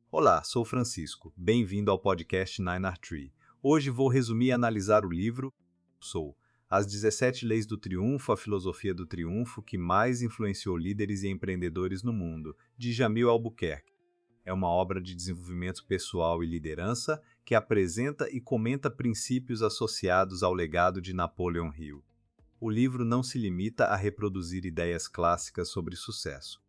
Olá, sou Francisco. Bem-vindo ao podcast Nine Art Tree. Hoje vou resumir e analisar o livro Sou As 17 Leis do Triunfo, a Filosofia do Triunfo que mais influenciou líderes e empreendedores no mundo, de Jamil Albuquerque. É uma obra de desenvolvimento pessoal e liderança que apresenta e comenta princípios associados ao legado de Napoleon Hill. O livro não se limita a reproduzir ideias clássicas sobre sucesso.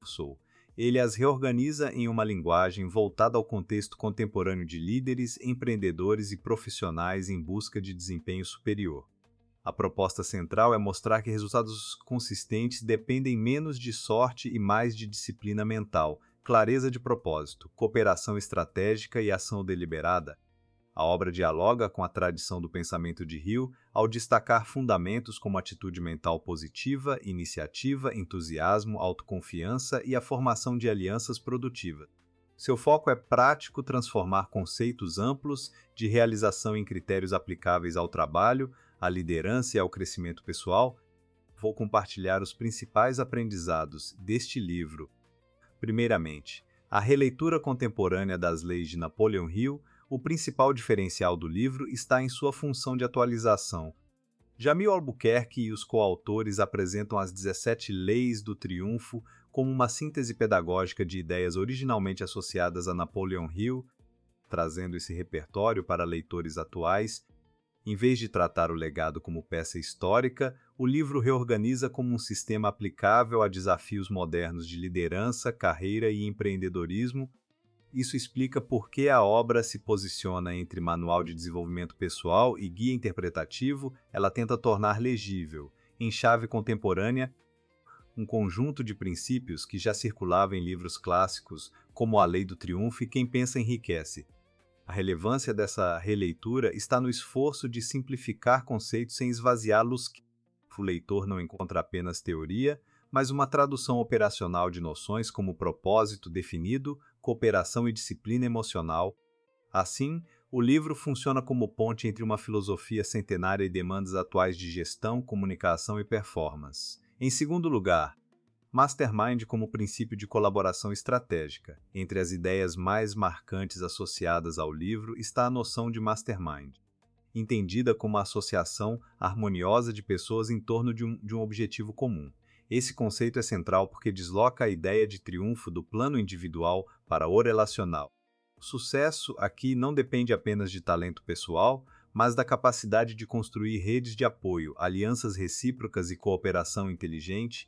Ele as reorganiza em uma linguagem voltada ao contexto contemporâneo de líderes, empreendedores e profissionais em busca de desempenho superior. A proposta central é mostrar que resultados consistentes dependem menos de sorte e mais de disciplina mental, clareza de propósito, cooperação estratégica e ação deliberada. A obra dialoga com a tradição do pensamento de Hill ao destacar fundamentos como atitude mental positiva, iniciativa, entusiasmo, autoconfiança e a formação de alianças produtivas. Seu foco é prático transformar conceitos amplos de realização em critérios aplicáveis ao trabalho, à liderança e ao crescimento pessoal. Vou compartilhar os principais aprendizados deste livro. Primeiramente, a releitura contemporânea das leis de Napoleon Hill. O principal diferencial do livro está em sua função de atualização. Jamil Albuquerque e os coautores apresentam as 17 Leis do Triunfo como uma síntese pedagógica de ideias originalmente associadas a Napoleon Hill, trazendo esse repertório para leitores atuais. Em vez de tratar o legado como peça histórica, o livro reorganiza como um sistema aplicável a desafios modernos de liderança, carreira e empreendedorismo. Isso explica por que a obra se posiciona entre manual de desenvolvimento pessoal e guia interpretativo. Ela tenta tornar legível, em chave contemporânea, um conjunto de princípios que já circulava em livros clássicos, como A Lei do Triunfo e Quem Pensa Enriquece. A relevância dessa releitura está no esforço de simplificar conceitos sem esvaziá-los. O leitor não encontra apenas teoria, mas uma tradução operacional de noções como propósito definido, cooperação e disciplina emocional. Assim, o livro funciona como ponte entre uma filosofia centenária e demandas atuais de gestão, comunicação e performance. Em segundo lugar, Mastermind como princípio de colaboração estratégica. Entre as ideias mais marcantes associadas ao livro está a noção de Mastermind, entendida como a associação harmoniosa de pessoas em torno de um objetivo comum. Esse conceito é central porque desloca a ideia de triunfo do plano individual para o relacional. O sucesso aqui não depende apenas de talento pessoal, mas da capacidade de construir redes de apoio, alianças recíprocas e cooperação inteligente.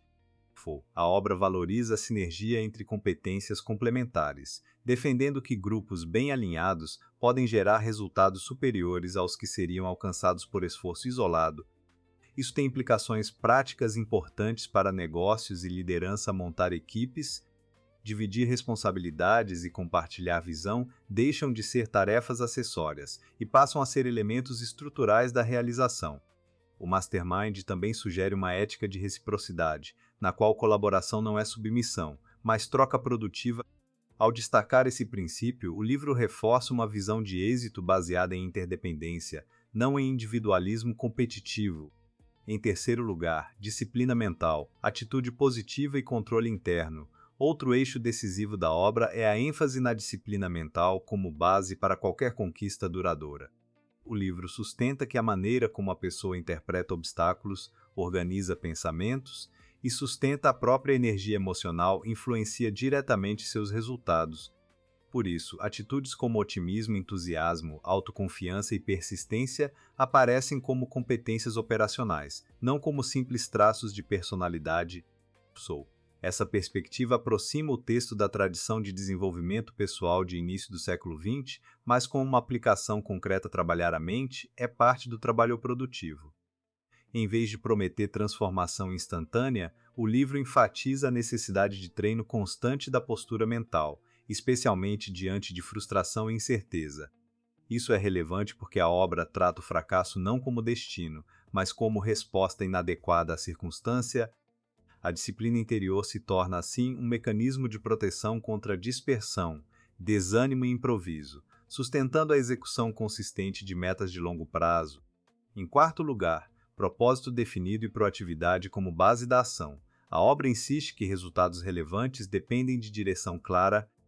A obra valoriza a sinergia entre competências complementares, defendendo que grupos bem alinhados podem gerar resultados superiores aos que seriam alcançados por esforço isolado. Isso tem implicações práticas importantes para negócios e liderança. Montar equipes, dividir responsabilidades e compartilhar visão deixam de ser tarefas acessórias e passam a ser elementos estruturais da realização. O Mastermind também sugere uma ética de reciprocidade, na qual colaboração não é submissão, mas troca produtiva. Ao destacar esse princípio, o livro reforça uma visão de êxito baseada em interdependência, não em individualismo competitivo. Em terceiro lugar, disciplina mental, atitude positiva e controle interno. Outro eixo decisivo da obra é a ênfase na disciplina mental como base para qualquer conquista duradoura. O livro sustenta que a maneira como a pessoa interpreta obstáculos, organiza pensamentos e sustenta a própria energia emocional influencia diretamente seus resultados. Por isso, atitudes como otimismo, entusiasmo, autoconfiança e persistência aparecem como competências operacionais, não como simples traços de personalidade. Essa perspectiva aproxima o texto da tradição de desenvolvimento pessoal de início do século XX, mas com uma aplicação concreta. Trabalhar a mente é parte do trabalho produtivo. Em vez de prometer transformação instantânea, o livro enfatiza a necessidade de treino constante da postura mental, especialmente diante de frustração e incerteza. Isso é relevante porque a obra trata o fracasso não como destino, mas como resposta inadequada à circunstância. A disciplina interior se torna, assim, um mecanismo de proteção contra dispersão, desânimo e improviso, sustentando a execução consistente de metas de longo prazo. Em quarto lugar, propósito definido e proatividade como base da ação. A obra insiste que resultados relevantes dependem de direção clara.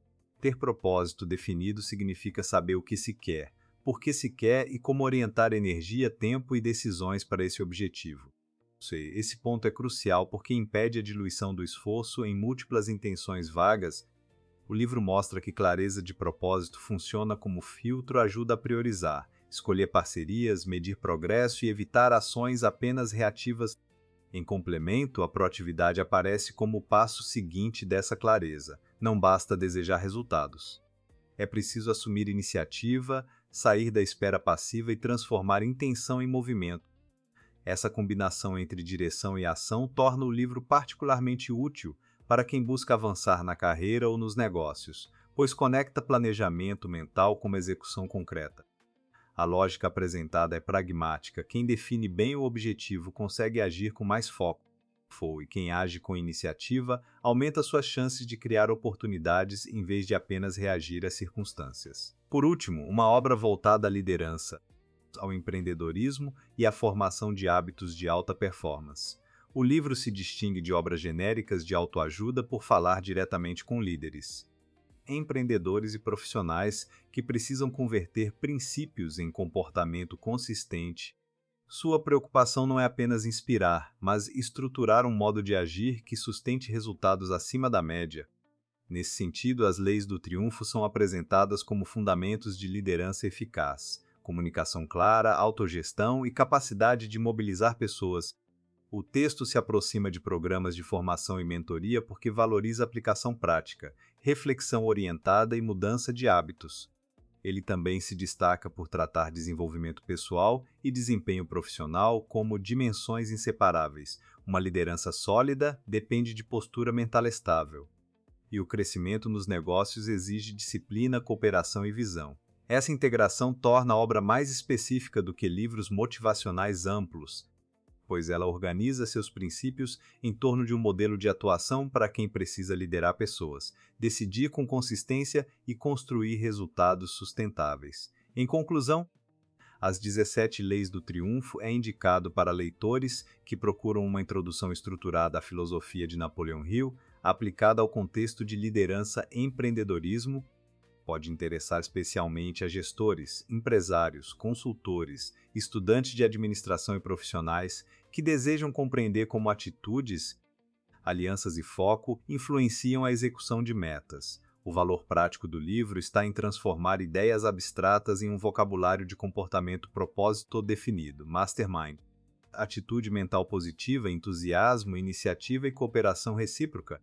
Ter propósito definido significa saber o que se quer, por que se quer e como orientar energia, tempo e decisões para esse objetivo. Esse ponto é crucial porque impede a diluição do esforço em múltiplas intenções vagas. O livro mostra que clareza de propósito funciona como filtro, ajuda a priorizar, escolher parcerias, medir progresso e evitar ações apenas reativas. Em complemento, a proatividade aparece como o passo seguinte dessa clareza. Não basta desejar resultados. É preciso assumir iniciativa, sair da espera passiva e transformar intenção em movimento. Essa combinação entre direção e ação torna o livro particularmente útil para quem busca avançar na carreira ou nos negócios, pois conecta planejamento mental com uma execução concreta. A lógica apresentada é pragmática. Quem define bem o objetivo consegue agir com mais foco. E quem age com iniciativa aumenta suas chances de criar oportunidades em vez de apenas reagir às circunstâncias. Por último, uma obra voltada à liderança, ao empreendedorismo e à formação de hábitos de alta performance. O livro se distingue de obras genéricas de autoajuda por falar diretamente com líderes, empreendedores e profissionais que precisam converter princípios em comportamento consistente. Sua preocupação não é apenas inspirar, mas estruturar um modo de agir que sustente resultados acima da média. Nesse sentido, as leis do triunfo são apresentadas como fundamentos de liderança eficaz, comunicação clara, autogestão e capacidade de mobilizar pessoas. O texto se aproxima de programas de formação e mentoria porque valoriza a aplicação prática, reflexão orientada e mudança de hábitos. Ele também se destaca por tratar desenvolvimento pessoal e desempenho profissional como dimensões inseparáveis. Uma liderança sólida depende de postura mental estável. E o crescimento nos negócios exige disciplina, cooperação e visão. Essa integração torna a obra mais específica do que livros motivacionais amplos, pois ela organiza seus princípios em torno de um modelo de atuação para quem precisa liderar pessoas, decidir com consistência e construir resultados sustentáveis. Em conclusão, As 17 Leis do Triunfo é indicado para leitores que procuram uma introdução estruturada à filosofia de Napoleão Hill, aplicada ao contexto de liderança e empreendedorismo. Pode interessar especialmente a gestores, empresários, consultores, estudantes de administração e profissionais que desejam compreender como atitudes, alianças e foco influenciam a execução de metas. O valor prático do livro está em transformar ideias abstratas em um vocabulário de comportamento propósito definido, mastermind. Atitude mental positiva, entusiasmo, iniciativa e cooperação recíproca.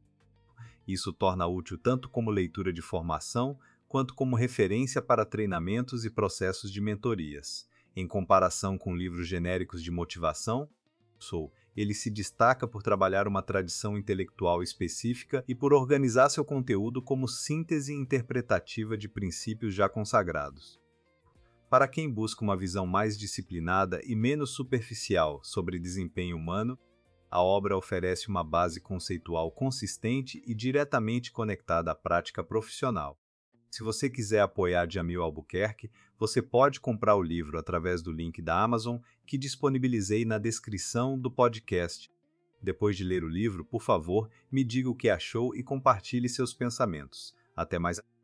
Isso torna útil tanto como leitura de formação, quanto como referência para treinamentos e processos de mentorias. Em comparação com livros genéricos de motivação, ele se destaca por trabalhar uma tradição intelectual específica e por organizar seu conteúdo como síntese interpretativa de princípios já consagrados. Para quem busca uma visão mais disciplinada e menos superficial sobre desempenho humano, a obra oferece uma base conceitual consistente e diretamente conectada à prática profissional. Se você quiser apoiar Jamil Albuquerque, você pode comprar o livro através do link da Amazon que disponibilizei na descrição do podcast. Depois de ler o livro, por favor, me diga o que achou e compartilhe seus pensamentos. Até mais.